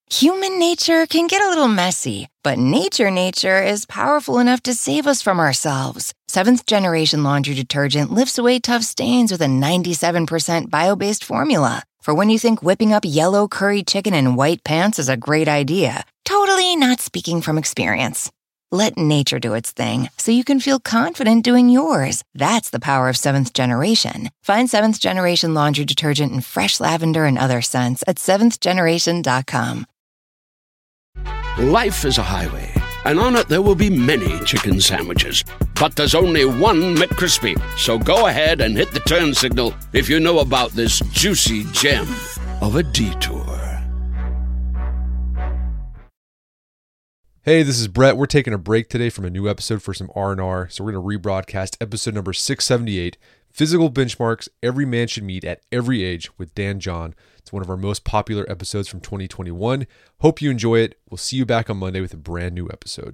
Human nature can get a little messy, but nature is powerful enough to save us from ourselves. Seventh Generation Laundry Detergent lifts away tough stains with a 97% bio-based formula. For when you think whipping up yellow curry chicken in white pants is a great idea. Totally not speaking from experience. Let nature do its thing so you can feel confident doing yours. That's the power of Seventh Generation. Find Seventh Generation Laundry Detergent in fresh lavender and other scents at seventhgeneration.com. Life is a highway, and on it there will be many chicken sandwiches. But there's only one McCrispy. So go ahead and hit the turn signal if you know about this juicy gem of a detour. Hey, this is Brett. We're taking a break today from a new episode for some R&R, so we're going to rebroadcast episode number 678, Physical Benchmarks Every Man Should Meet at Every Age with Dan John. It's one of our most popular episodes from 2021. Hope you enjoy it. We'll see you back on Monday with a brand new episode.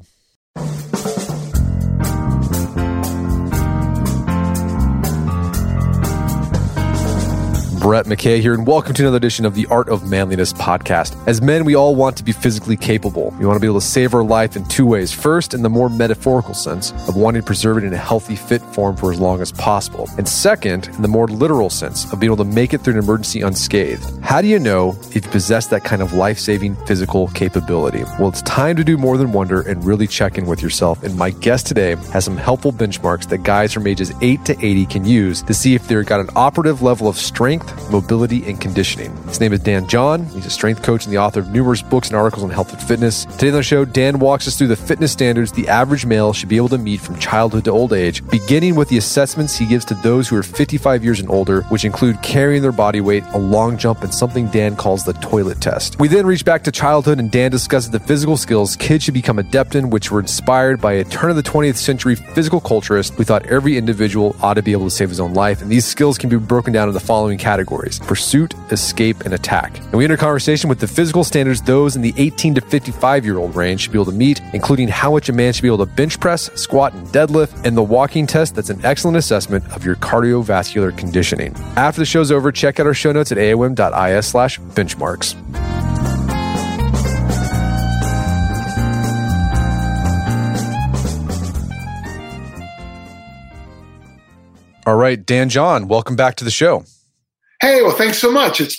Brett McKay here, and welcome to another edition of the Art of Manliness podcast. As men, we all want to be physically capable. We want to be able to save our life in two ways. First, in the more metaphorical sense of wanting to preserve it in a healthy, fit form for as long as possible. And second, in the more literal sense of being able to make it through an emergency unscathed. How do you know if you possess that kind of life-saving physical capability? Well, it's time to do more than wonder and really check in with yourself. And my guest today has some helpful benchmarks that guys from ages 8 to 80 can use to see if they've got an operative level of strength, mobility, and conditioning. His name is Dan John. He's a strength coach and the author of numerous books and articles on health and fitness. Today on the show, Dan walks us through the fitness standards the average male should be able to meet from childhood to old age, beginning with the assessments he gives to those who are 55 years and older, which include carrying their body weight, a long jump, and something Dan calls the toilet test. We then reach back to childhood, and Dan discusses the physical skills kids should become adept in, which were inspired by a turn of the 20th century physical culturist who thought every individual ought to be able to save his own life. And these skills can be broken down into the following categories: pursuit, escape, and attack. And we enter a conversation with the physical standards those in the 18 to 55-year-old range should be able to meet, including how much a man should be able to bench press, squat, and deadlift, and the walking test that's an excellent assessment of your cardiovascular conditioning. After the show's over, check out our show notes at aom.is/benchmarks. All right, Dan John, welcome back to the show. Hey, well, thanks so much. It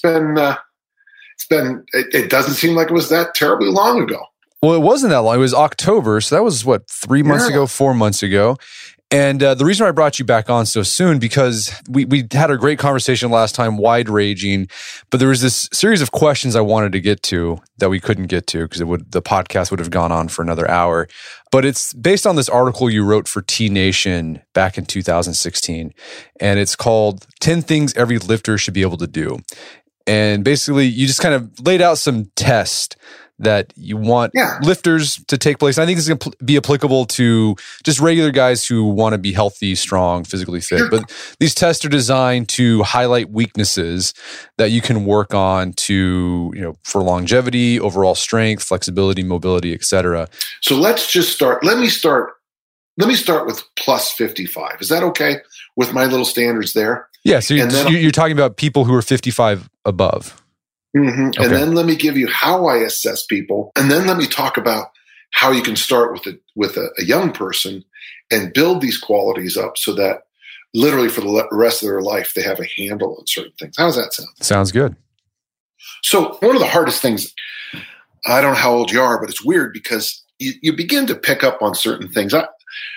doesn't seem like it was that terribly long ago. Well, it wasn't that long. It was October. So that was 3 months ago, 4 months ago. And the reason I brought you back on so soon, because we had a great conversation last time, wide ranging, but there was this series of questions I wanted to get to that we couldn't get to because the podcast would have gone on for another hour. But it's based on this article you wrote for T Nation back in 2016. And it's called 10 Things Every Lifter Should Be Able to Do. And basically, you just kind of laid out some tests that you want lifters to take place. And I think it's going to be applicable to just regular guys who want to be healthy, strong, physically fit. Sure. But these tests are designed to highlight weaknesses that you can work on to, for longevity, overall strength, flexibility, mobility, etc. So let's just start. Let me start with plus 55. Is that okay with my little standards there? Yeah. So you're talking about people who are 55 above. Mm-hmm. Okay. And then let me give you how I assess people. And then let me talk about how you can start with a young person and build these qualities up so that literally for the rest of their life, they have a handle on certain things. How does that sound? Sounds good. So one of the hardest things, I don't know how old you are, but it's weird because you begin to pick up on certain things. I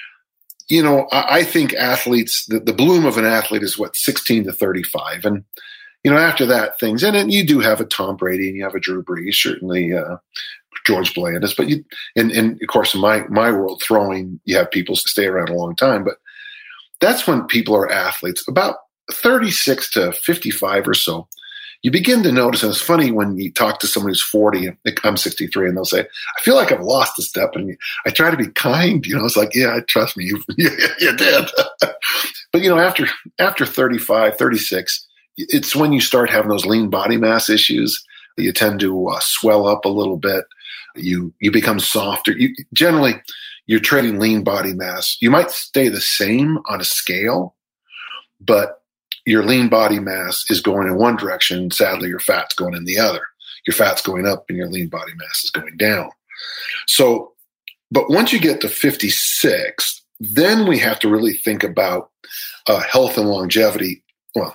think athletes, the bloom of an athlete is 16 to 35. And after that, things, and then you do have a Tom Brady and you have a Drew Brees, certainly George Blandis, but and of course in my world, throwing, you have people stay around a long time, but that's when people are athletes. About 36 to 55 or so, you begin to notice, and it's funny when you talk to someone who's 40, and I'm 63, and they'll say, I feel like I've lost a step, and I try to be kind, it's like, yeah, trust me, you did. But after 35, 36, it's when you start having those lean body mass issues. You tend to swell up a little bit. You become softer. You're trading lean body mass. You might stay the same on a scale, but your lean body mass is going in one direction. Sadly, your fat's going in the other. your fat's going up and your lean body mass is going down. So, but once you get to 56, then we have to really think about health and longevity. Well,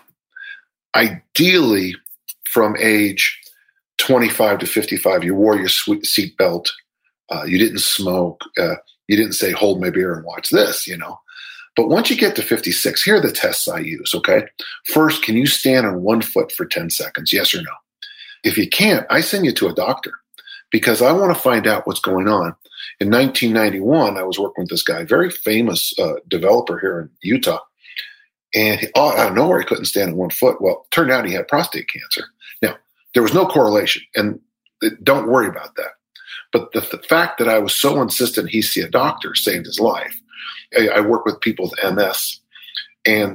ideally from age 25 to 55, you wore your seat belt. You didn't smoke. You didn't say, hold my beer and watch this, But once you get to 56, here are the tests I use, okay? First, can you stand on one foot for 10 seconds? Yes or no? If you can't, I send you to a doctor because I want to find out what's going on. In 1991, I was working with this guy, very famous developer here in Utah. And out of nowhere, he couldn't stand on one foot. Well, it turned out he had prostate cancer. Now, there was no correlation, and don't worry about that. But the fact that I was so insistent he see a doctor saved his life. I work with people with MS, and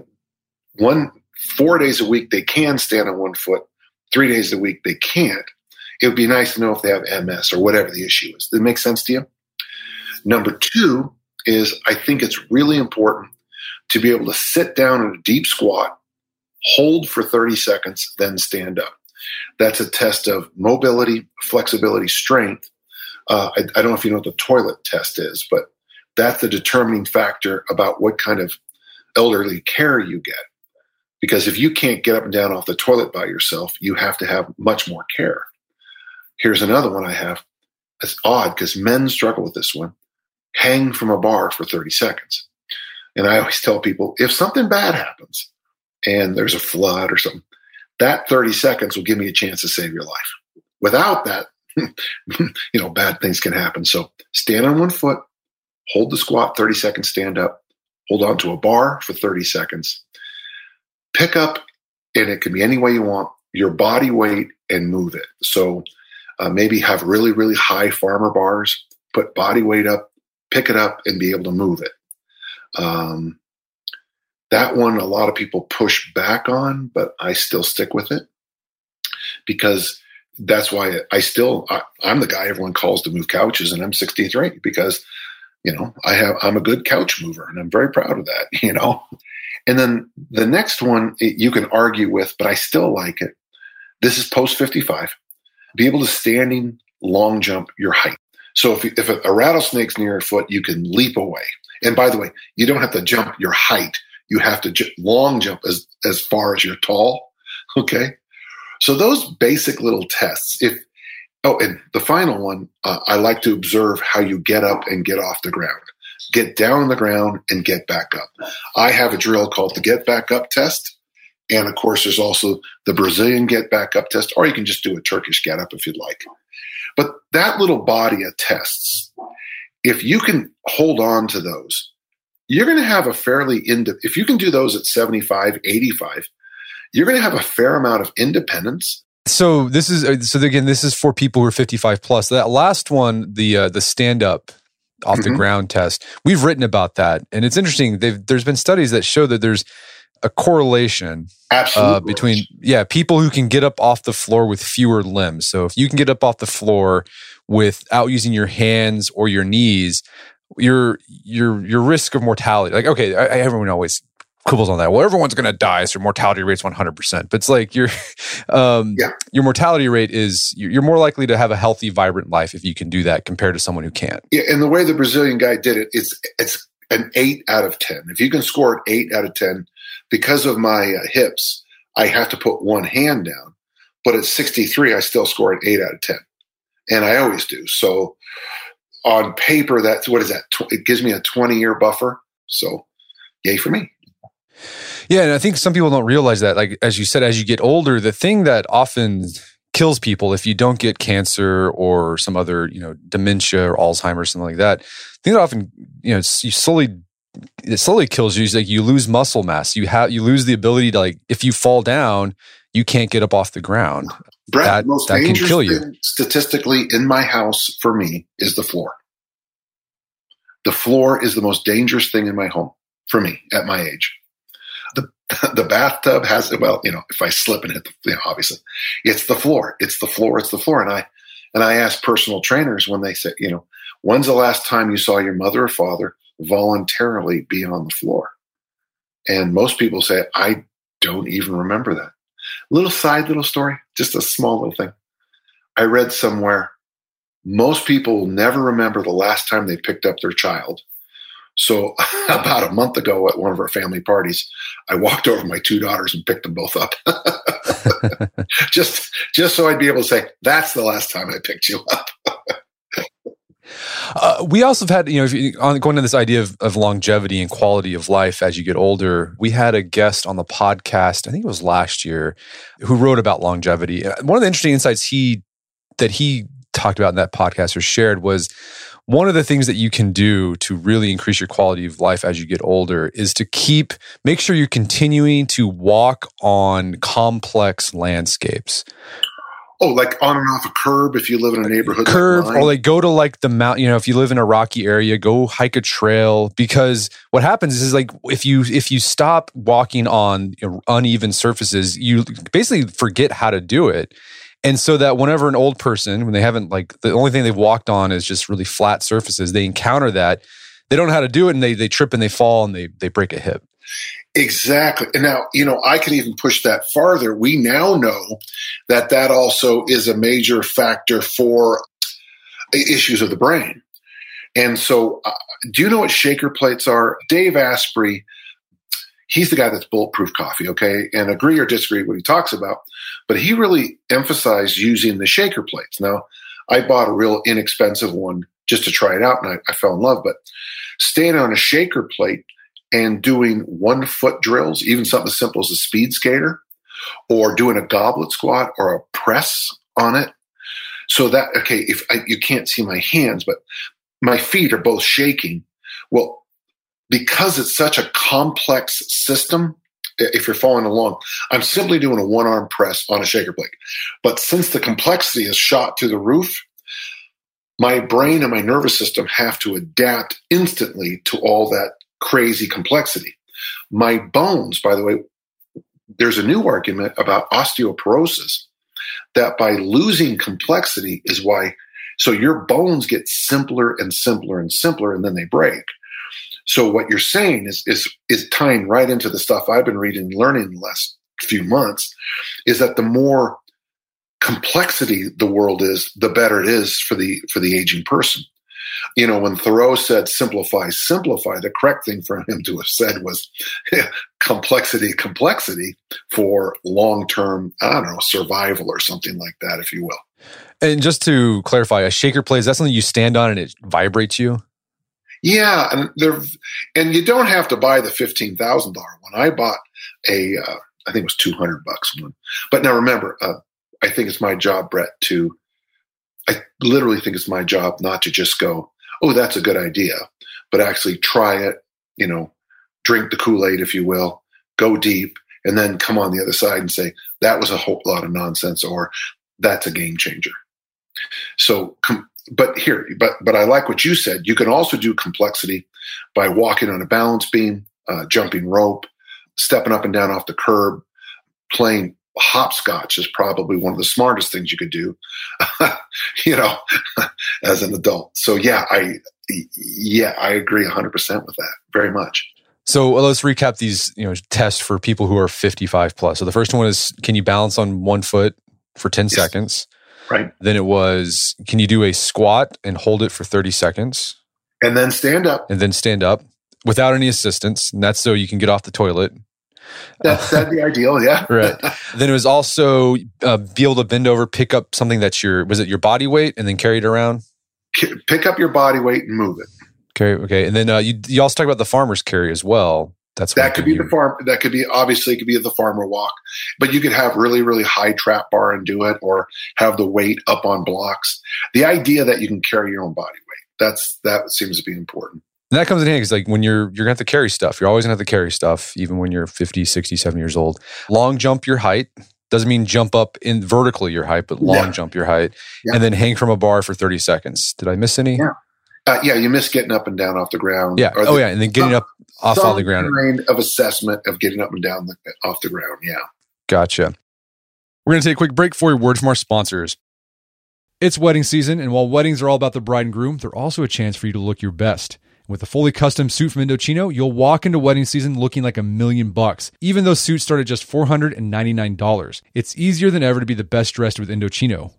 4 days a week they can stand on one foot, 3 days a week they can't. It would be nice to know if they have MS or whatever the issue is. Does that make sense to you? Number two is I think it's really important to be able to sit down in a deep squat, hold for 30 seconds, then stand up. That's a test of mobility, flexibility, strength. I don't know if you know what the toilet test is, but that's the determining factor about what kind of elderly care you get. Because if you can't get up and down off the toilet by yourself, you have to have much more care. Here's another one I have. It's odd because men struggle with this one. Hang from a bar for 30 seconds. And I always tell people, if something bad happens and there's a flood or something, that 30 seconds will give me a chance to save your life. Without that, bad things can happen. So stand on one foot, hold the squat, 30 seconds, stand up, hold on to a bar for 30 seconds, pick up, and it can be any way you want, your body weight and move it. So maybe have really, really high farmer bars, put body weight up, pick it up and be able to move it. That one, a lot of people push back on, but I still stick with it because that's why I'm the guy everyone calls to move couches, and I'm 63 because, I'm a good couch mover and I'm very proud of that, And then the next one you can argue with, but I still like it. This is post 55. Be able to standing long jump your height. So if a rattlesnake's near your foot, you can leap away. And by the way, you don't have to jump your height. You have to long jump as far as you're tall. Okay. So those basic little tests. And the final one, I like to observe how you get up and get off the ground. Get down on the ground and get back up. I have a drill called the get back up test. And of course, there's also the Brazilian get back up test, or you can just do a Turkish get up if you'd like. But that little body of tests, if you can hold on to those, you're going to have a if you can do those at 75, 85, you're going to have a fair amount of independence. So this is for people who are 55 plus. That last one, the stand up off the ground test, we've written about that. And it's interesting. There's been studies that show that there's a correlation between people who can get up off the floor with fewer limbs. So if you can get up off the floor without using your hands or your knees, your risk of mortality, everyone always quibbles on that. Well, everyone's going to die, so your mortality rate's 100%. But it's like your mortality rate is you're more likely to have a healthy, vibrant life if you can do that compared to someone who can't. Yeah, and the way the Brazilian guy did it, it's an 8 out of 10. If you can score an 8 out of 10, because of my hips, I have to put one hand down. But at 63, I still score an 8 out of 10. And I always do. So on paper, what is that? It gives me a 20-year buffer. So yay for me. Yeah, and I think some people don't realize that. Like, as you said, as you get older, the thing that often kills people, if you don't get cancer or some other, dementia or Alzheimer's, something like that, the thing that often, it slowly kills you is like you lose muscle mass. You lose the ability to, like, if you fall down, you can't get up off the ground. Brett, the most dangerous thing statistically in my house for me is the floor. The floor is the most dangerous thing in my home for me at my age. The bathtub has, if I slip and hit obviously, it's the floor. It's the floor. It's the floor. And I ask personal trainers when they say, when's the last time you saw your mother or father voluntarily be on the floor? And most people say, I don't even remember that. Little story, just a small little thing. I read somewhere, most people will never remember the last time they picked up their child. So about a month ago at one of our family parties, I walked over my 2 daughters and picked them both up. just so I'd be able to say, that's the last time I picked you up. We also have had, going to this idea of longevity and quality of life as you get older, we had a guest on the podcast, I think it was last year, who wrote about longevity. One of the interesting insights that he talked about in that podcast or shared was one of the things that you can do to really increase your quality of life as you get older is to make sure you're continuing to walk on complex landscapes. Oh, like on and off a curb if you live in a neighborhood. Or like go to like the mountain, if you live in a rocky area, go hike a trail, because what happens is like if you stop walking on uneven surfaces, you basically forget how to do it. And so that whenever an old person, when they haven't the only thing they've walked on is just really flat surfaces, they encounter that, they don't know how to do it and they trip and they fall and they break a hip. Exactly. And now, I can even push that farther. We now know that also is a major factor for issues of the brain. And so do you know what shaker plates are? Dave Asprey, he's the guy that's Bulletproof Coffee, okay? And agree or disagree with what he talks about, but he really emphasized using the shaker plates. Now, I bought a real inexpensive one just to try it out, and I fell in love. But standing on a shaker plate and doing 1-foot drills, even something as simple as a speed skater, or doing a goblet squat or a press on it. So that, okay, you can't see my hands, but my feet are both shaking. Well, because it's such a complex system, if you're following along, I'm simply doing a 1-arm press on a shaker plate. But since the complexity is shot through the roof, my brain and my nervous system have to adapt instantly to all that crazy complexity. My bones, by the way, there's a new argument about osteoporosis that by losing complexity is why, so your bones get simpler and simpler and simpler, and then they break. So what you're saying is tying right into the stuff I've been reading and learning the last few months, is that the more complexity the world is, the better it is for the aging person. When Thoreau said simplify, the correct thing for him to have said was complexity for long-term, survival or something like that, if you will. And just to clarify, a shaker plate, is that something you stand on and it vibrates you? Yeah, and you don't have to buy the $15,000 one. I bought I think it was $200 one. But now remember, I think it's my job, Brett, I literally think it's my job not to just go, oh, that's a good idea, but actually try it, drink the Kool-Aid, if you will, go deep, and then come on the other side and say, that was a whole lot of nonsense, or that's a game changer. So, but I like what you said. You can also do complexity by walking on a balance beam, jumping rope, stepping up and down off the curb, playing hopscotch is probably one of the smartest things you could do, as an adult. So I agree 100% with that, very much. So let's recap these, tests for people who are 55 plus. So the first one is, can you balance on 1 foot for 10 seconds? Right. Then it was, can you do a squat and hold it for 30 seconds? And then stand up. Without any assistance. And that's so you can get off the toilet. That'd be ideal, yeah. Right. Then it was also be able to bend over, pick up something that's your body weight, and then carry it around? Pick up your body weight and move it. Okay. And then you also talk about the farmer's carry as well. That could be the farm. That could be, obviously, it could be the farmer walk, but you could have really, really high trap bar and do it, or have the weight up on blocks. The idea that you can carry your own body weight, that seems to be important. And that comes in handy because when you're going to have to carry stuff, you're always going to have to carry stuff, even when you're 50, 60, 70 years old. Long jump your height. Doesn't mean jump up in vertically your height, but long jump your height. Yeah. And then hang from a bar for 30 seconds. Did I miss any? Yeah. You missed getting up and down off the ground. Yeah. And then getting up off the ground. Some kind of assessment of getting up and down off the ground. Yeah. Gotcha. We're going to take a quick break for a word from our sponsors. It's wedding season, and while weddings are all about the bride and groom, they're also a chance for you to look your best. With a fully custom suit from Indochino, you'll walk into wedding season looking like $1 million, even though suits start at just $499. It's easier than ever to be the best dressed with Indochino.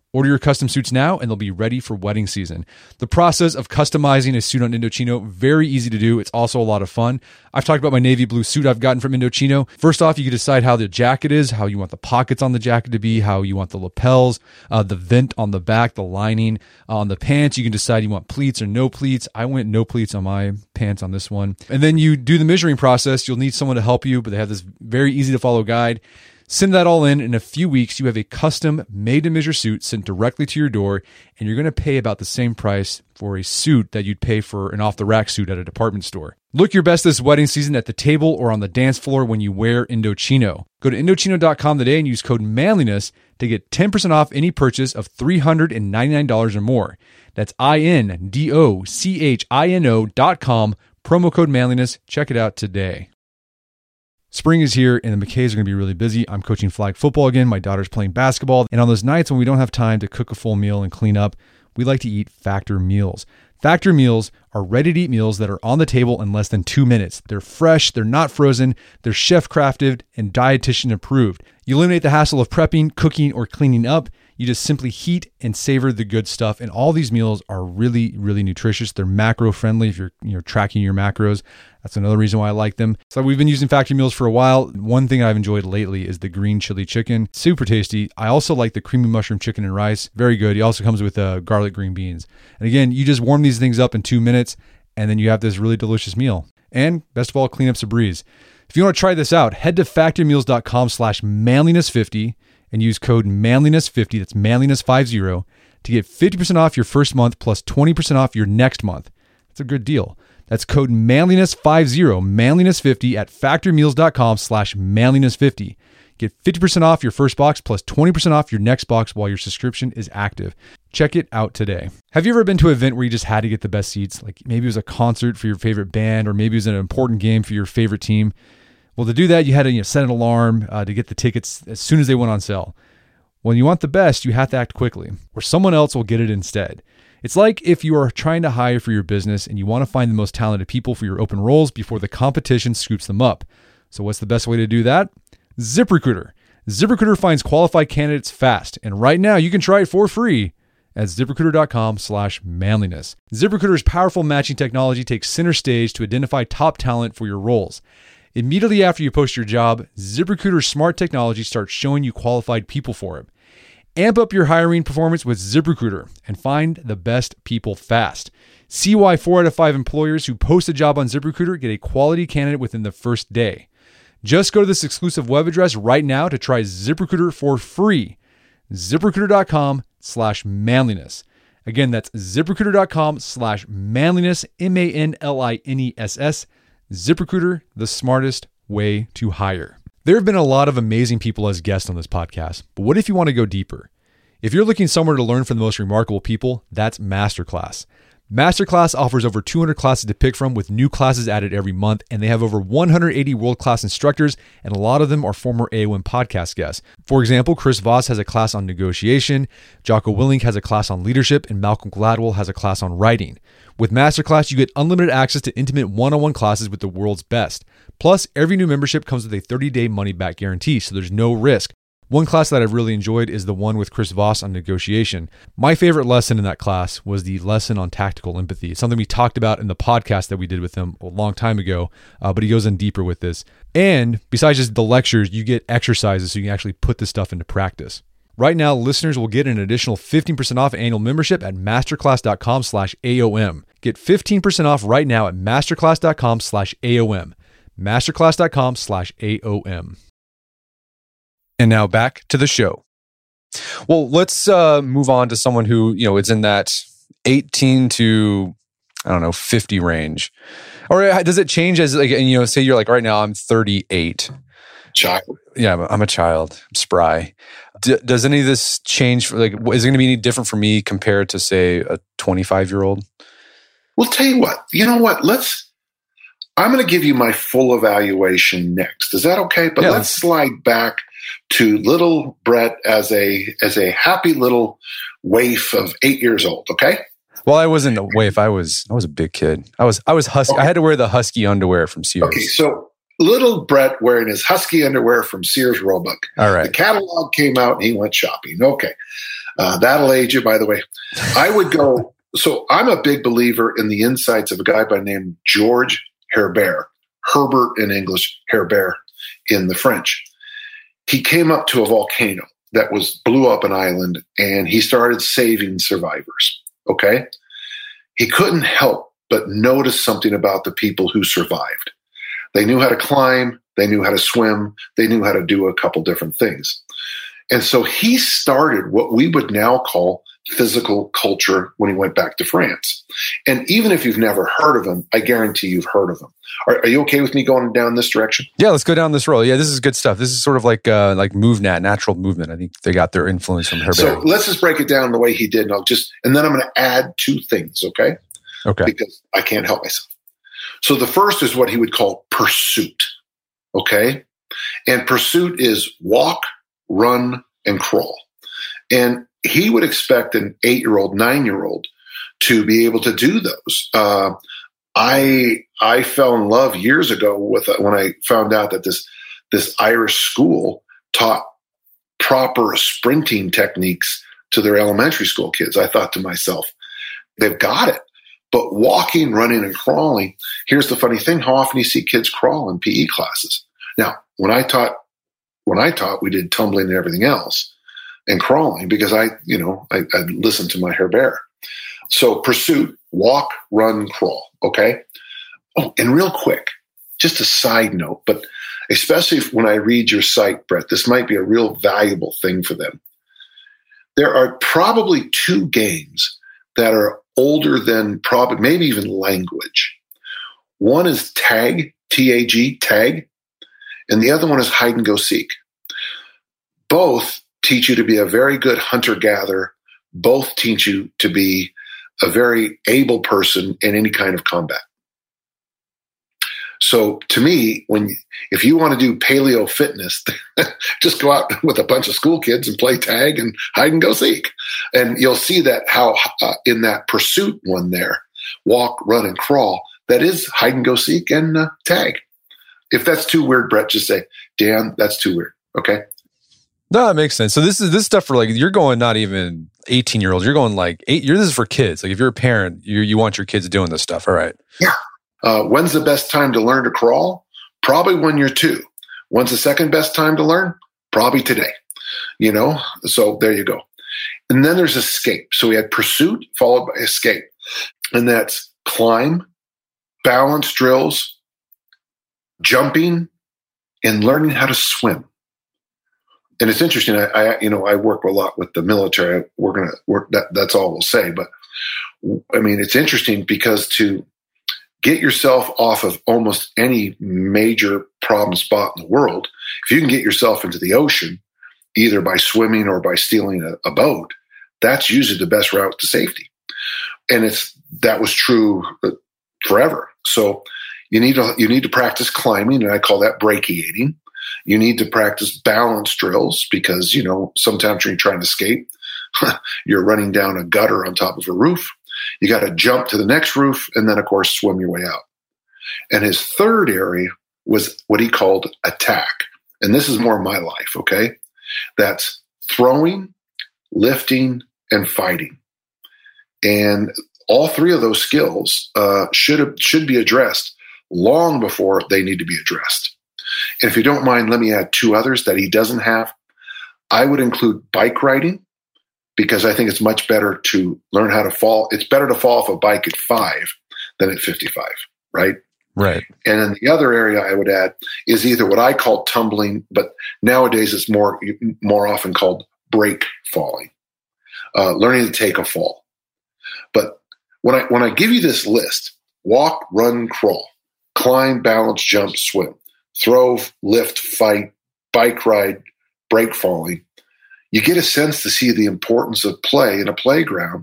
Order your custom suits now and they'll be ready for wedding season. The process of customizing a suit on Indochino, very easy to do. It's also a lot of fun. I've talked about my navy blue suit I've gotten from Indochino. First off, you can decide how the jacket is, how you want the pockets on the jacket to be, how you want the lapels, the vent on the back, the lining. On the pants, you can decide you want pleats or no pleats. I went no pleats on my pants on this one. And then you do the measuring process. You'll need someone to help you, but they have this very easy to follow guide. Send that all in a few weeks, you have a custom made-to-measure suit sent directly to your door, and you're going to pay about the same price for a suit that you'd pay for an off-the-rack suit at a department store. Look your best this wedding season at the table or on the dance floor when you wear Indochino. Go to Indochino.com today and use code manliness to get 10% off any purchase of $399 or more. That's INDOCHINO.com, promo code manliness. Check it out today. Spring is here and the McKays are going to be really busy. I'm coaching flag football again. My daughter's playing basketball. And on those nights when we don't have time to cook a full meal and clean up, we like to eat Factor meals. Factor meals are ready-to-eat meals that are on the table in less than 2 minutes. They're fresh, they're not frozen, they're chef-crafted and dietitian approved. You eliminate the hassle of prepping, cooking, or cleaning up. You just simply heat and savor the good stuff. And all these meals are really, really nutritious. They're macro-friendly if you're tracking your macros. That's another reason why I like them. So we've been using Factor meals for a while. One thing I've enjoyed lately is the green chili chicken. Super tasty. I also like the creamy mushroom chicken and rice. Very good. It also comes with garlic green beans. And again, you just warm these things up in 2 minutes, and then you have this really delicious meal. And best of all, cleanup's a breeze. If you want to try this out, head to factormeals.com/manliness50 and use code manliness50, that's manliness50, to get 50% off your first month plus 20% off your next month. That's a good deal. That's code manliness50, manliness50 at factormeals.com/manliness50. Get 50% off your first box plus 20% off your next box while your subscription is active. Check it out today. Have you ever been to an event where you just had to get the best seats? Like maybe it was a concert for your favorite band, or maybe it was an important game for your favorite team. Well, to do that, you had to set an alarm to get the tickets as soon as they went on sale. When you want the best, you have to act quickly, or someone else will get it instead. It's like if you are trying to hire for your business and you want to find the most talented people for your open roles before the competition scoops them up. So what's the best way to do that? ZipRecruiter. ZipRecruiter finds qualified candidates fast, and right now you can try it for free at ZipRecruiter.com/manliness. ZipRecruiter's powerful matching technology takes center stage to identify top talent for your roles. Immediately after you post your job, ZipRecruiter's smart technology starts showing you qualified people for it. Amp up your hiring performance with ZipRecruiter and find the best people fast. See why 4 out of 5 employers who post a job on ZipRecruiter get a quality candidate within the first day. Just go to this exclusive web address right now to try ZipRecruiter for free. ZipRecruiter.com/manliness. Again, that's ZipRecruiter.com/manliness, MANLINESS. ZipRecruiter, the smartest way to hire. There have been a lot of amazing people as guests on this podcast, but what if you want to go deeper? If you're looking somewhere to learn from the most remarkable people, that's Masterclass. Masterclass offers over 200 classes to pick from with new classes added every month, and they have over 180 world-class instructors, and a lot of them are former AOM podcast guests. For example, Chris Voss has a class on negotiation, Jocko Willink has a class on leadership, and Malcolm Gladwell has a class on writing. With Masterclass, you get unlimited access to intimate one-on-one classes with the world's best. Plus, every new membership comes with a 30-day money-back guarantee, so there's no risk. One class that I've really enjoyed is the one with Chris Voss on negotiation. My favorite lesson in that class was the lesson on tactical empathy. It's something we talked about in the podcast that we did with him a long time ago, but he goes in deeper with this. And besides just the lectures, you get exercises so you can actually put this stuff into practice. Right now, listeners will get an additional 15% off annual membership at masterclass.com/AOM. Get 15% off right now at masterclass.com/AOM. Masterclass.com/AOM. And now back to the show. Well, let's move on to someone who, is in that 18 to, 50 range. Or does it change as, say you're like, right now I'm 38. Child. Yeah, I'm a child. I'm spry. Does any of this change? Is it going to be any different for me compared to, say, a 25-year-old? Well, tell you what. You know what? I'm going to give you my full evaluation next. Is that okay? But let's slide back to little Brett as a happy little waif of 8 years old. Okay. Well, I wasn't a waif. I was a big kid. I was husky. Okay. I had to wear the husky underwear from Sears. Okay, so little Brett wearing his husky underwear from Sears Roebuck. All right. The catalog came out and he went shopping. Okay. That'll age you, by the way. I would go. So I'm a big believer in the insights of a guy by the name George Herbert in English, Herbert in the French. He came up to a volcano that blew up an island, and he started saving survivors. Okay. He couldn't help but notice something about the people who survived. They knew how to climb. They knew how to swim. They knew how to do a couple different things. And so he started what we would now call physical culture when he went back to France. And even if you've never heard of him, I guarantee you've heard of him. Are you okay with me going down this direction? Yeah, let's go down this road. Yeah, this is good stuff. This is sort of like MoveNat, natural movement. I think they got their influence from Herbert. So let's just break it down the way he did. And then I'm going to add two things, okay? Okay. Because I can't help myself. So the first is what he would call pursuit, okay? And pursuit is walk, run, and crawl. And he would expect an 8-year-old, 9-year-old to be able to do those. I fell in love years ago when I found out that this Irish school taught proper sprinting techniques to their elementary school kids. I thought to myself, they've got it. But walking, running, and crawling, here's the funny thing. How often do you see kids crawl in PE classes? Now, when I taught, we did tumbling and everything else and crawling because I listened to my Herbert. So pursuit, walk, run, crawl. Okay. Oh, and real quick, just a side note, but especially when I read your site, Brett, this might be a real valuable thing for them. There are probably 2 games that are older than probably maybe even language. One is tag, T-A-G, tag, and the other one is hide and go seek. Both teach you to be a very good hunter-gatherer. Both teach you to be a very able person in any kind of combat. So to me, if you want to do paleo fitness, just go out with a bunch of school kids and play tag and hide and go seek. And you'll see that how in that pursuit one there, walk, run, and crawl, that is hide and go seek and tag. If that's too weird, Brett, just say, Dan, that's too weird. Okay. No, that makes sense. So this stuff for you're going not even 18-year-olds. You're going this is for kids. Like if you're a parent, you want your kids doing this stuff. All right. Yeah. When's the best time to learn to crawl? Probably when you're 2. When's the second best time to learn? Probably today. So there you go. And then there's escape. So we had pursuit followed by escape. And that's climb, balance drills, jumping, and learning how to swim. And it's interesting. I work a lot with the military. We're going to work. That's all we'll say. But I mean, it's interesting because to get yourself off of almost any major problem spot in the world, if you can get yourself into the ocean, either by swimming or by stealing a boat, that's usually the best route to safety. And that was true forever. So you need to practice climbing, and I call that brachiating. You need to practice balance drills because, sometimes when you're trying to escape, you're running down a gutter on top of a roof. You got to jump to the next roof and then, of course, swim your way out. And his third area was what he called attack. And this is more my life, okay? That's throwing, lifting, and fighting. And all 3 of those skills should be addressed long before they need to be addressed. And if you don't mind, let me add 2 others that he doesn't have. I would include bike riding, because I think it's much better to learn how to fall. It's better to fall off a bike at 5 than at 55, right? Right. And then the other area I would add is either what I call tumbling, but nowadays it's more often called break falling, learning to take a fall. But when I give you this list, walk, run, crawl, climb, balance, jump, swim, throw, lift, fight, bike ride, break falling, you get a sense to see the importance of play in a playground.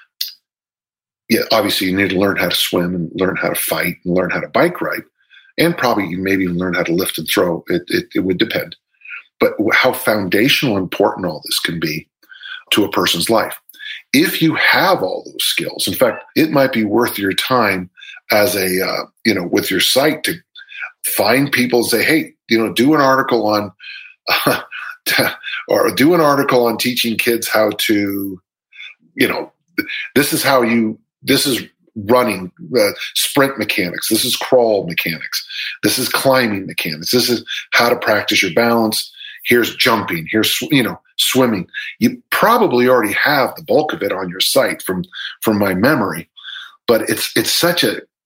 Yeah, obviously you need to learn how to swim and learn how to fight and learn how to bike ride, and probably you maybe even learn how to lift and throw. It would depend. But how foundational important all this can be to a person's life. If you have all those skills, in fact, it might be worth your time as with your site to find people and say, hey, do an article on or do an article on teaching kids how to, this is running sprint mechanics. This is crawl mechanics. This is climbing mechanics. This is how to practice your balance. Here's jumping. Here's, swimming. You probably already have the bulk of it on your site from my memory, but it's such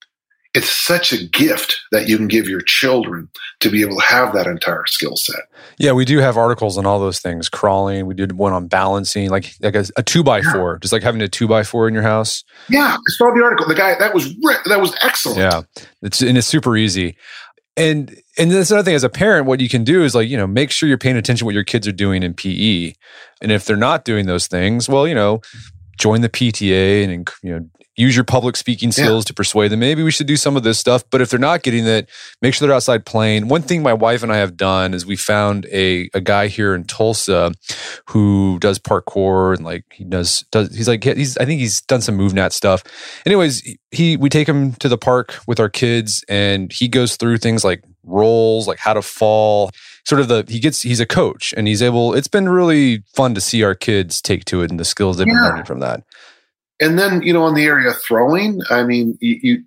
a gift that you can give your children to be able to have that entire skill set. Yeah, we do have articles on all those things. Crawling. We did one on balancing, like a 2x4, just like having a 2x4 in your house. Yeah, I saw the article. The guy that was excellent. Yeah, it's super easy. And that's another thing. As a parent, what you can do is make sure you're paying attention to what your kids are doing in PE, and if they're not doing those things, well, join the PTA and use your public speaking skills to persuade them. Maybe we should do some of this stuff. But if they're not getting it, make sure they're outside playing. One thing my wife and I have done is we found a guy here in Tulsa who does parkour and I think he's done some MoveNat stuff. Anyways, we take him to the park with our kids and he goes through things like rolls, like how to fall. He's a coach and it's been really fun to see our kids take to it and the skills they've been learning from that. And then, on the area of throwing, I mean,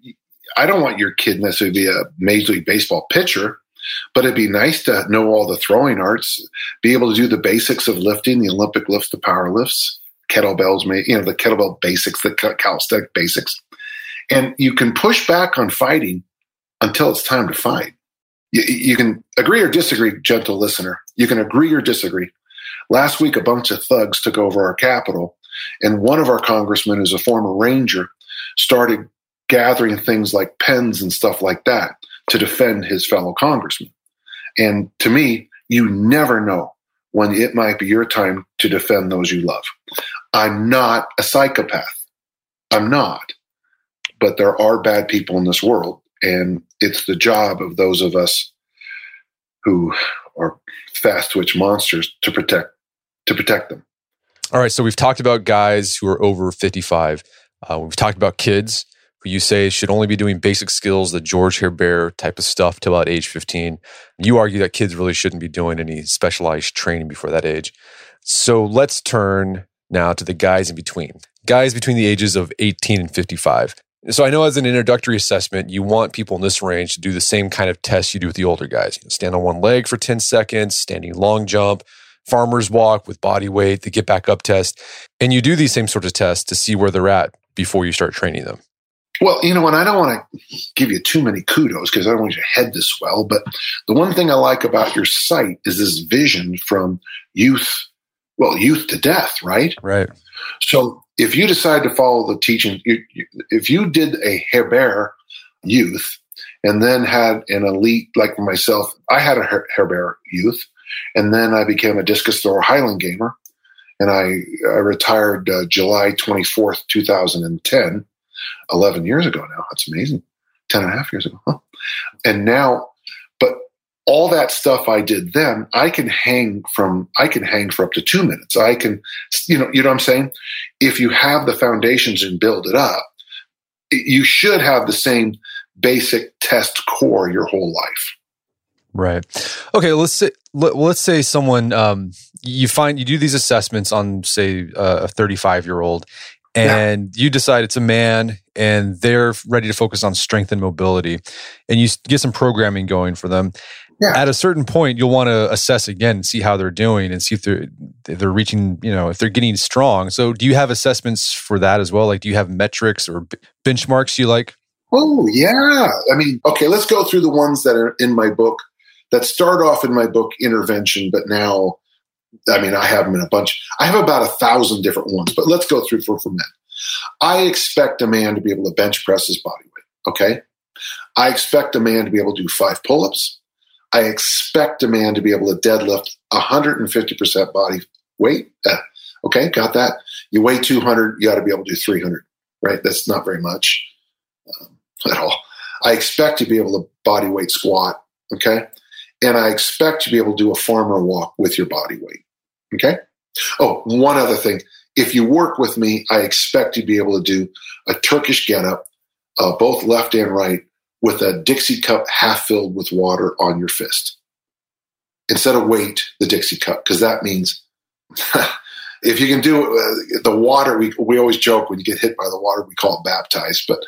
I don't want your kid necessarily to be a Major League Baseball pitcher, but it'd be nice to know all the throwing arts, be able to do the basics of lifting, the Olympic lifts, the power lifts, kettlebells, the kettlebell basics, the calisthenic basics. And you can push back on fighting until it's time to fight. You can agree or disagree, gentle listener. You can agree or disagree. Last week, a bunch of thugs took over our Capitol, and one of our congressmen, who's a former Ranger, started gathering things like pens and stuff like that to defend his fellow congressmen. And to me, you never know when it might be your time to defend those you love. I'm not a psychopath. I'm not. But there are bad people in this world. And it's the job of those of us who are fast twitch monsters to protect them. All right. So we've talked about guys who are over 55. We've talked about kids who you say should only be doing basic skills, the George Herbert type of stuff till about age 15. You argue that kids really shouldn't be doing any specialized training before that age. So let's turn now to the guys in between. Guys between the ages of 18 and 55. So I know as an introductory assessment, you want people in this range to do the same kind of tests you do with the older guys. Stand on one leg for 10 seconds, standing long jump, farmer's walk with body weight, the get back up test. And you do these same sorts of tests to see where they're at before you start training them. Well, and I don't want to give you too many kudos because I don't want you to head this well. But the one thing I like about your site is this vision from youth to death, right? Right. So if you decide to follow the teaching, if you did a Herbert youth and then had an elite, like myself, I had a Herbert youth, and then I became a discus thrower Highland gamer, and I retired July 24th, 2010, 11 years ago now. That's amazing. 10 and a half years ago. Huh? And now, but all that stuff I did then, I can hang for up to 2 minutes. I can, you know what I'm saying? If you have the foundations and build it up, you should have the same basic test core your whole life. Right. Okay. Let's say someone, you do these assessments on, say, a 35-year-old, and you decide it's a man and they're ready to focus on strength and mobility, and you get some programming going for them. Yeah. At a certain point, you'll want to assess again and see how they're doing and see if they're reaching, if they're getting strong. So do you have assessments for that as well? Like, do you have metrics or benchmarks you like? Oh, yeah. I mean, okay, let's go through the ones that are in my book that start off in my book, Intervention, but now, I mean, I have them in a bunch. I have about 1,000 different ones, but let's go through from that. I expect a man to be able to bench press his body weight, okay? I expect a man to be able to do 5 pull-ups. I expect a man to be able to deadlift 150% body weight. Okay, got that. You weigh 200, you got to be able to do 300, right? That's not very much at all. I expect to be able to body weight squat, okay? And I expect to be able to do a farmer walk with your body weight, okay? Oh, one other thing. If you work with me, I expect to be able to do a Turkish get-up, both left and right, with a Dixie cup half filled with water on your fist. instead of weight, the Dixie cup, because that means if you can do the water, we always joke when you get hit by the water, we call it baptized, but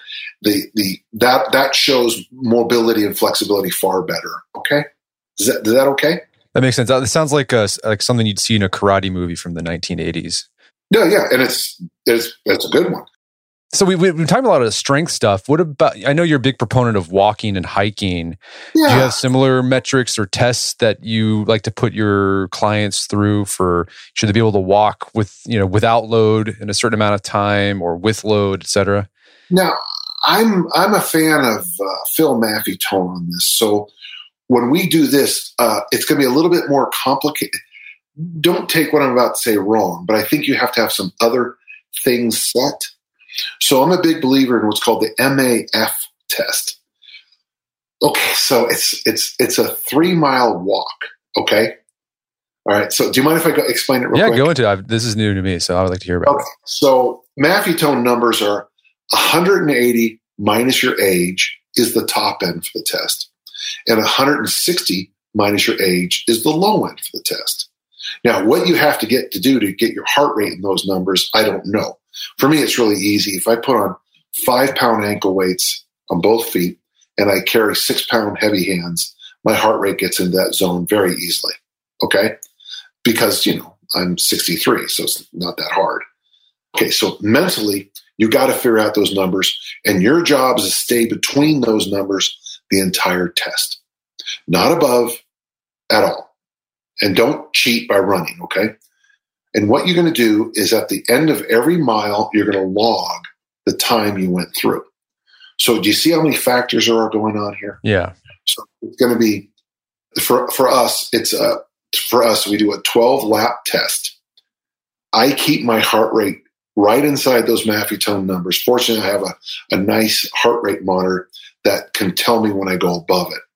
that shows mobility and flexibility far better. Okay, is that okay? That makes sense. It sounds like something you'd see in a karate movie from the 1980s. Yeah, and it's a good one. So we've been talking a lot of strength stuff. What about, I know you're a big proponent of walking and hiking. Yeah. Do you have similar metrics or tests that you like to put your clients through for, should they be able to walk without load in a certain amount of time or with load, et cetera? Now, I'm a fan of Phil Maffetone on this. So when we do this, it's going to be a little bit more complicated. Don't take what I'm about to say wrong, but I think you have to have some other things set. So I'm a big believer in what's called the MAF test. Okay, so it's a 3-mile walk. Okay, all right. So do you mind if I explain it real quick? Yeah, go into it. This is new to me, so I would like to hear about it. So Maffetone numbers are 180 minus your age is the top end for the test, and 160 minus your age is the low end for the test. Now, what you have to get your heart rate in those numbers, I don't know. For me, it's really easy. If I put on 5-pound ankle weights on both feet and I carry 6-pound heavy hands, my heart rate gets into that zone very easily. Okay? Because, I'm 63, so it's not that hard. Okay, so mentally, you got to figure out those numbers, and your job is to stay between those numbers the entire test. Not above at all. And don't cheat by running, okay? And what you're going to do is at the end of every mile, you're going to log the time you went through. So do you see how many factors are going on here? Yeah. So it's going to be, for us, we do a 12-lap test. I keep my heart rate right inside those Maffetone numbers. Fortunately, I have a nice heart rate monitor that can tell me when I go above it.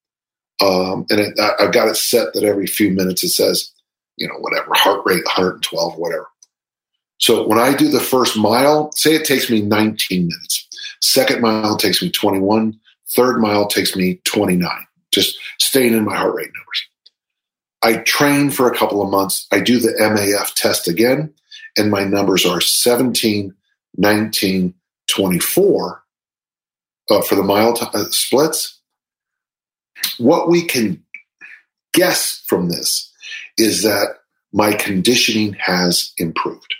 I've got it set that every few minutes it says, whatever, heart rate 112, whatever. So when I do the first mile, say it takes me 19 minutes. Second mile takes me 21. Third mile takes me 29. Just staying in my heart rate numbers. I train for a couple of months. I do the MAF test again, and my numbers are 17, 19, 24 for the mile splits. What we can guess from this is that my conditioning has improved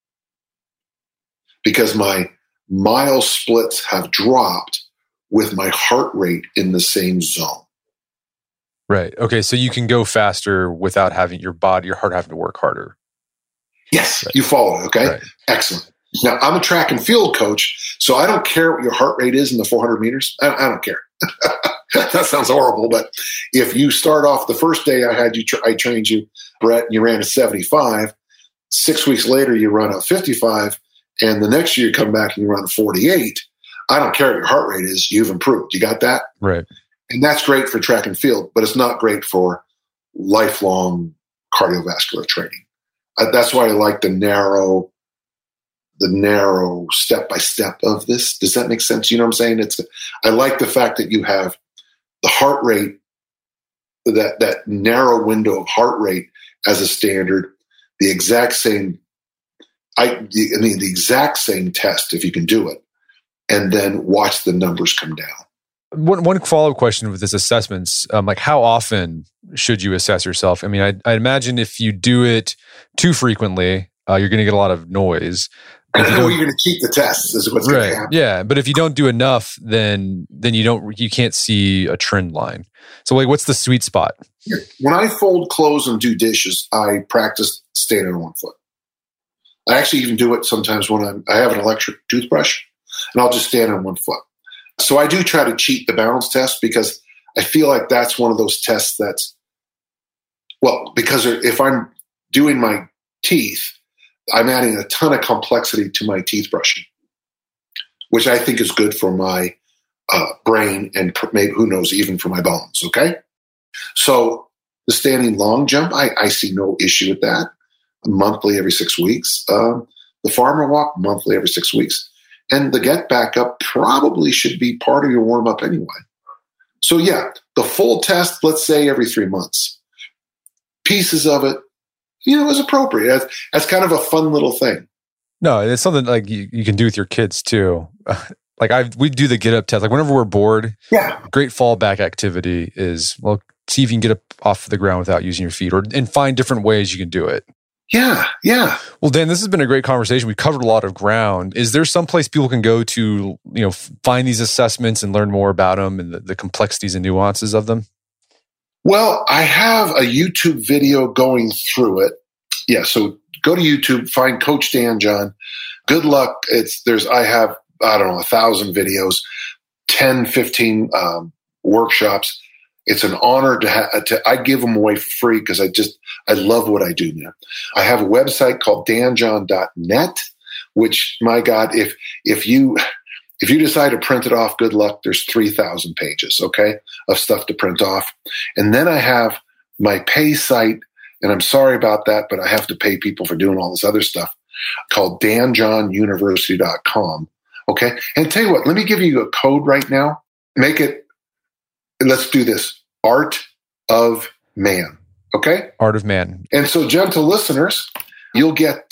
because my mile splits have dropped with my heart rate in the same zone. Right. Okay. So you can go faster without having your heart having to work harder. Yes. Right. You follow it. Okay. Right. Excellent. Now, I'm a track and field coach, so I don't care what your heart rate is in the 400 meters. I don't care. That sounds horrible, but if you start off the first day I trained you, Brett, and you ran a 75, 6 weeks later you run a 55, and the next year you come back and you run a 48, I don't care what your heart rate is, you've improved. You got that? Right. And that's great for track and field, but it's not great for lifelong cardiovascular training. That's why I like the narrow step-by-step of this. Does that make sense? You know what I'm saying? I like the fact that you have the heart rate, that narrow window of heart rate as a standard, the exact same test if you can do it, and then watch the numbers come down. One follow-up question with this assessments, like how often should you assess yourself? I mean, I imagine if you do it too frequently, you're going to get a lot of noise. You're going to keep the tests is what's going to happen. Yeah, but if you don't do enough, then you can't see a trend line. So like, what's the sweet spot? When I fold clothes and do dishes, I practice standing on one foot. I actually even do it sometimes when I have an electric toothbrush, and I'll just stand on one foot. So I do try to cheat the balance test because I feel like that's one of those tests because if I'm doing my teeth, I'm adding a ton of complexity to my teeth brushing, which I think is good for my brain and maybe, who knows, even for my bones, okay? So the standing long jump, I see no issue with that. Monthly every 6 weeks. The farmer walk, monthly every 6 weeks. And the get back up probably should be part of your warm-up anyway. So yeah, the full test, let's say every 3 months. pieces of it, is appropriate. That's kind of a fun little thing. No, it's something like you can do with your kids too. We do the get up test. Like whenever we're bored, great fallback activity is, see if you can get up off the ground without using your feet, and find different ways you can do it. Yeah. Well, Dan, this has been a great conversation. We covered a lot of ground. Is there some place people can go to, find these assessments and learn more about them and the complexities and nuances of them? Well, I have a YouTube video going through it. Yeah, so go to YouTube, find Coach Dan John. Good luck. I have, 1,000 videos, 10, 15 workshops. It's an honor I give them away for free because I love what I do now. I have a website called danjohn.net, which, my God, if you decide to print it off, good luck. There's 3,000 pages, okay, of stuff to print off. And then I have my pay site, and I'm sorry about that, but I have to pay people for doing all this other stuff, called danjohnuniversity.com. Okay. And tell you what, let me give you a code right now. Let's do this. Art of Man. Okay. Art of Man. And so, gentle listeners, you'll get,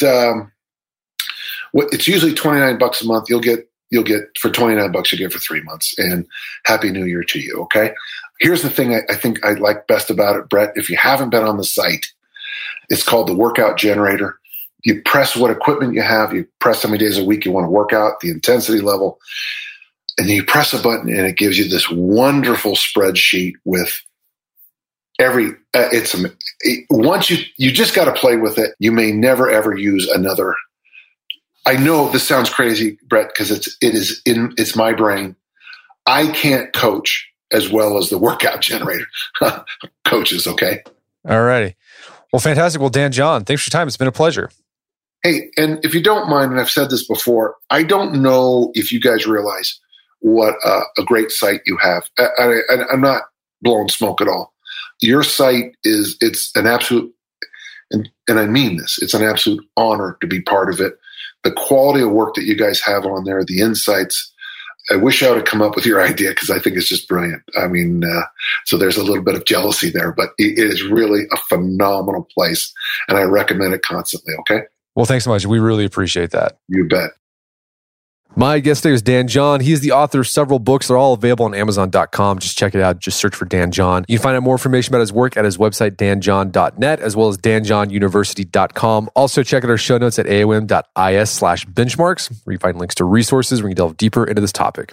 it's usually $29 a month. You'll get for $29, you get for 3 months, and Happy New Year to you. Okay. Here's the thing I think I like best about it, Brett. If you haven't been on the site, it's called the Workout Generator. You press what equipment you have. You press how many days a week you want to work out, the intensity level, and then you press a button and it gives you this wonderful spreadsheet with once you just got to play with it. You may never ever use another. I know this sounds crazy, Brett, because it's my brain. I can't coach as well as the Workout Generator coaches. Okay. All righty. Well, fantastic. Well, Dan John, thanks for your time. It's been a pleasure. Hey, and if you don't mind, and I've said this before, I don't know if you guys realize what a great site you have. I'm not blowing smoke at all. Your site it's an absolute, and I mean this, it's an absolute honor to be part of it. The quality of work that you guys have on there, the insights, I wish I would have come up with your idea because I think it's just brilliant. I mean, so there's a little bit of jealousy there, but it is really a phenomenal place, and I recommend it constantly, okay? Well, thanks so much. We really appreciate that. You bet. My guest today is Dan John. He is the author of several books. They're all available on Amazon.com. Just check it out. Just search for Dan John. You can find out more information about his work at his website, danjohn.net, as well as danjohnuniversity.com. Also, check out our show notes at aom.is/benchmarks, where you find links to resources where you can delve deeper into this topic.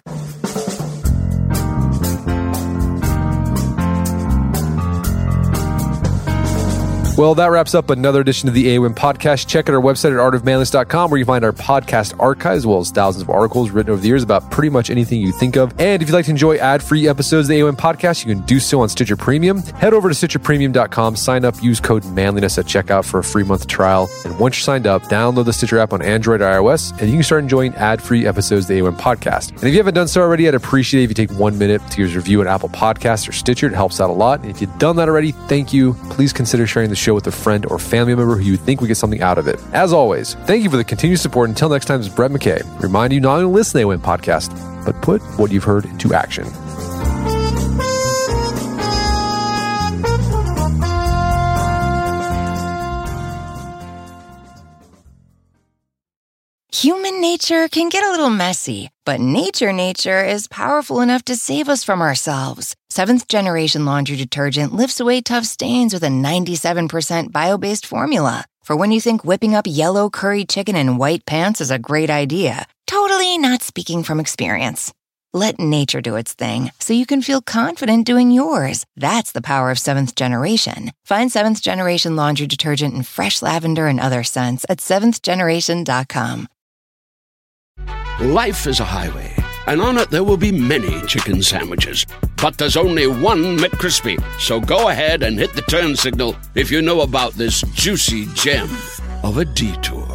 Well, that wraps up another edition of the AOM podcast. Check out our website at artofmanliness.com, where you find our podcast archive, as well as thousands of articles written over the years about pretty much anything you think of. And if you'd like to enjoy ad-free episodes of the AOM podcast, you can do so on Stitcher Premium. Head over to stitcherpremium.com, sign up, use code manliness at checkout for a free month trial. And once you're signed up, download the Stitcher app on Android or iOS, and you can start enjoying ad-free episodes of the AOM podcast. And if you haven't done so already, I'd appreciate it if you take 1 minute to give us a review at Apple Podcasts or Stitcher. It helps out a lot. And if you've done that already, thank you. Please consider sharing the show with a friend or family member who you think would get something out of it. As always, thank you for the continued support. Until next time, this is Brett McKay. Remind you not only to listen to the AOM podcast, but put what you've heard into action. Human nature can get a little messy, but nature is powerful enough to save us from ourselves. Seventh Generation Laundry Detergent lifts away tough stains with a 97% bio-based formula. For when you think whipping up yellow curry chicken in white pants is a great idea. Totally not speaking from experience. Let nature do its thing so you can feel confident doing yours. That's the power of Seventh Generation. Find Seventh Generation Laundry Detergent in fresh lavender and other scents at seventhgeneration.com. Life is a highway, and on it there will be many chicken sandwiches. But there's only one McCrispy. So go ahead and hit the turn signal if you know about this juicy gem of a detour.